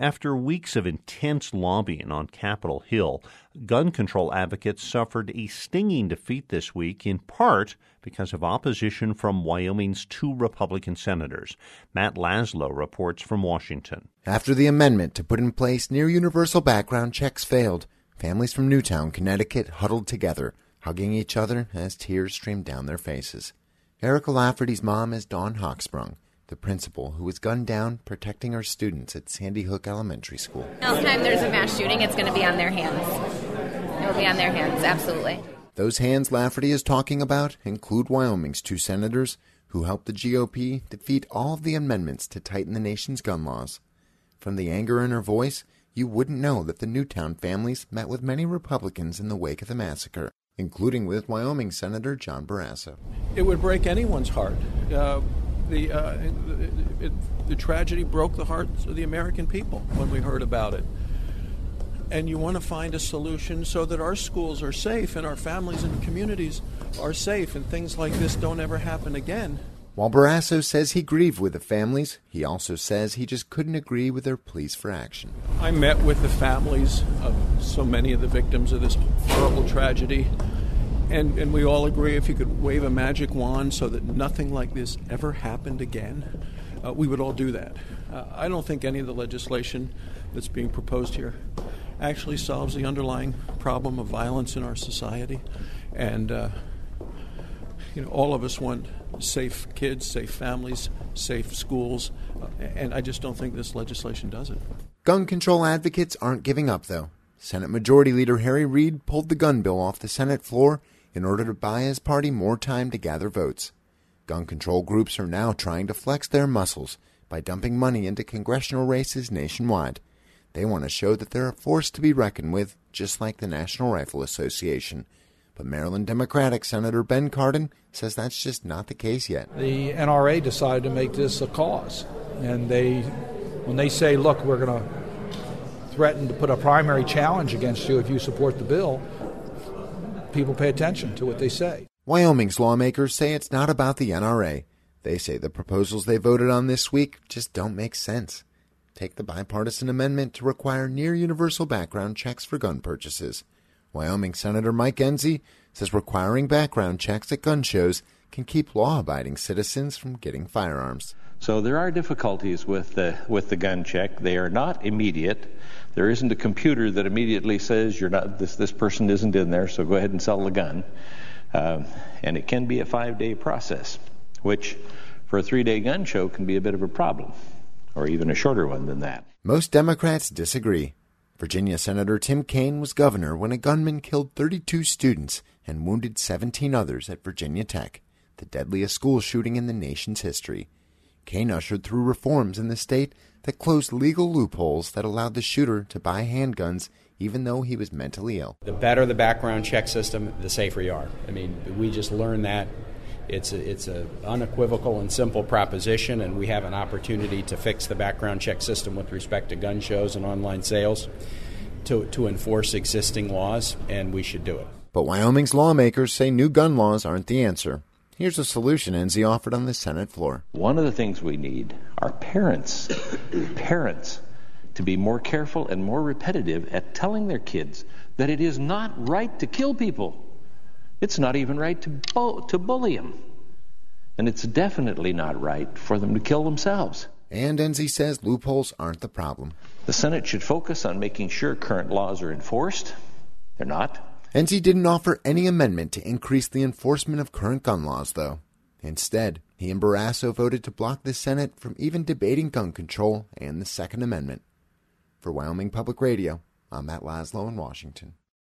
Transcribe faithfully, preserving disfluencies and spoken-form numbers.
After weeks of intense lobbying on Capitol Hill, gun control advocates suffered a stinging defeat this week, in part because of opposition from Wyoming's two Republican senators. Matt Laszlo reports from Washington. After the amendment to put in place near-universal background checks failed, families from Newtown, Connecticut huddled together, hugging each other as tears streamed down their faces. Erica Lafferty's mom is Dawn Hochsprung, the principal who was gunned down protecting her students at Sandy Hook Elementary School. Next time there's a mass shooting, it's going to be on their hands. It'll be on their hands, absolutely. Those hands Lafferty is talking about include Wyoming's two senators who helped the G O P defeat all of the amendments to tighten the nation's gun laws. From the anger in her voice, you wouldn't know that the Newtown families met with many Republicans in the wake of the massacre, including with Wyoming Senator John Barrasso. It would break anyone's heart. Uh, the, uh, it, it, the tragedy broke the hearts of the American people when we heard about it. And you want to find a solution so that our schools are safe and our families and communities are safe and things like this don't ever happen again. While Barrasso says he grieved with the families, he also says he just couldn't agree with their pleas for action. I met with the families of so many of the victims of this horrible tragedy, and, and we all agree if you could wave a magic wand so that nothing like this ever happened again, uh, we would all do that. Uh, I don't think any of the legislation that's being proposed here actually solves the underlying problem of violence in our society, and uh, you know, all of us want safe kids, safe families, safe schools, uh, and I just don't think this legislation does it. Gun control advocates aren't giving up, though. Senate Majority Leader Harry Reid pulled the gun bill off the Senate floor in order to buy his party more time to gather votes. Gun control groups are now trying to flex their muscles by dumping money into congressional races nationwide. They want to show that they're a force to be reckoned with, just like the National Rifle Association. But Maryland Democratic Senator Ben Cardin says that's just not the case yet. The N R A decided to make this a cause. And they, when they say, look, we're going to threaten to put a primary challenge against you if you support the bill, people pay attention to what they say. Wyoming's lawmakers say it's not about the N R A. They say the proposals they voted on this week just don't make sense. Take the bipartisan amendment to require near-universal background checks for gun purchases. Wyoming Senator Mike Enzi says requiring background checks at gun shows can keep law-abiding citizens from getting firearms. So there are difficulties with the with the gun check. They are not immediate. There isn't a computer that immediately says you're not this this person isn't in there, so go ahead and sell the gun. Um, and it can be a five-day process, which for a three-day gun show can be a bit of a problem, or even a shorter one than that. Most Democrats disagree. Virginia Senator Tim Kaine was governor when a gunman killed thirty-two students and wounded seventeen others at Virginia Tech, the deadliest school shooting in the nation's history. Kaine ushered through reforms in the state that closed legal loopholes that allowed the shooter to buy handguns even though he was mentally ill. The better the background check system, the safer you are. I mean, we just learned that. It's a, it's a unequivocal and simple proposition, and we have an opportunity to fix the background check system with respect to gun shows and online sales to, to enforce existing laws, and we should do it. But Wyoming's lawmakers say new gun laws aren't the answer. Here's a solution Enzi offered on the Senate floor. One of the things we need are parents, parents, to be more careful and more repetitive at telling their kids that it is not right to kill people. It's not even right to bu- to bully them. And it's definitely not right for them to kill themselves. And Enzi says loopholes aren't the problem. The Senate should focus on making sure current laws are enforced. They're not. Enzi didn't offer any amendment to increase the enforcement of current gun laws, though. Instead, he and Barrasso voted to block the Senate from even debating gun control and the Second Amendment. For Wyoming Public Radio, I'm Matt Laszlo in Washington.